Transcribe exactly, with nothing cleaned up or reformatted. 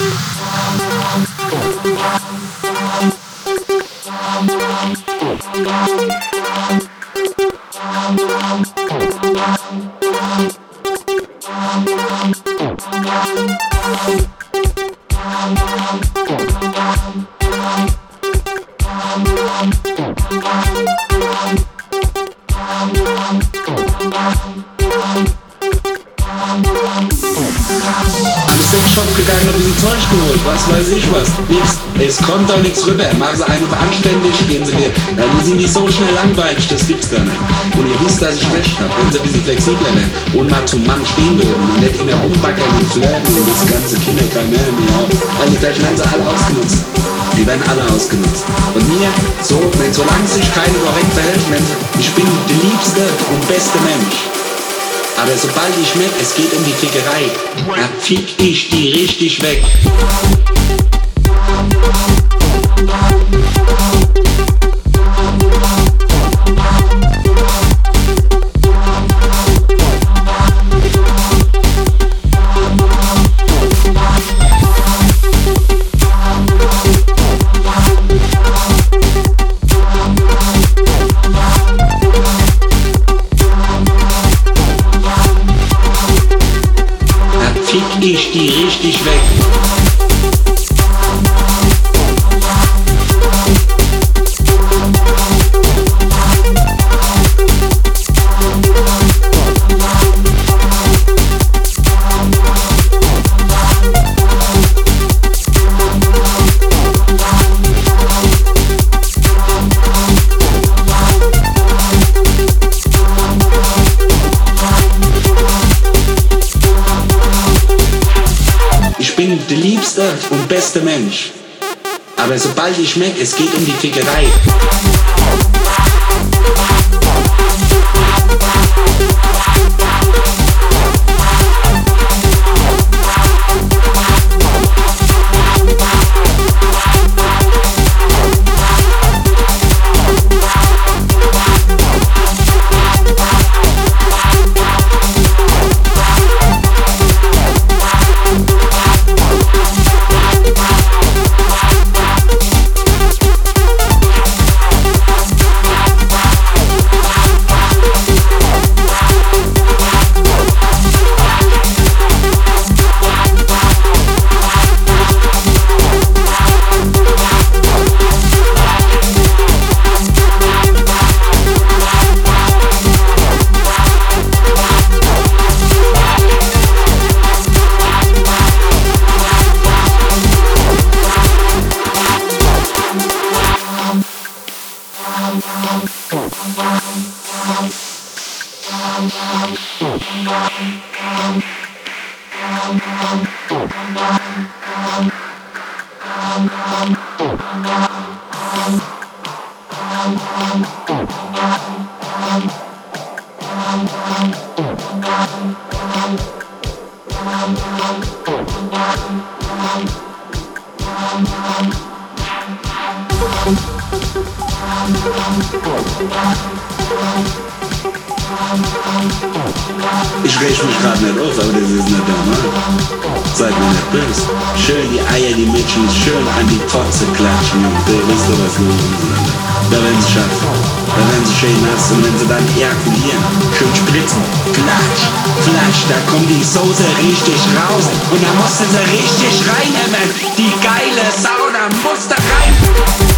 Shop gegangen und ein Zeug geholt, was weiß ich was. Nix. Es kommt doch nichts rüber. Machen sie einen anständig, gehen sie mir. Ja, die sind nicht so schnell langweilig, das gibt's gar nicht. Und ihr wisst, dass ich recht habe, wenn sie ein bisschen flexibler werden und mal zum Mann stehen würden und nicht immer rumbackern und flirten und das ganze Kinderkram mehr mehr. Also gleich werden sie alle ausgenutzt. Die werden alle ausgenutzt. Und mir, so, wenn solange sich keiner korrekt verhält, wenn sie, ich bin der liebste und beste Mensch. Aber sobald ich merke, es geht um die Fickerei, da fick ich die richtig weg. Fick ich die richtig weg. Ich bin der liebste und beste Mensch. Aber sobald ich merke, es geht um die Fickerei. Ich rech mich grad nicht auf, aber das ist nicht normal. Seid mir nicht böse. Schön die Eier, die Mädchen schön an die Fotze klatschen und äh, wisst ihr was los ist. Da werden sie schaffen. Da werden sie schön nass und wenn sie dann ejakulieren, schön spritzen, klatsch, flatsch, da kommt die Soße richtig raus und da musst du sie richtig reinhämmern. Die geile Sau, da musst du rein.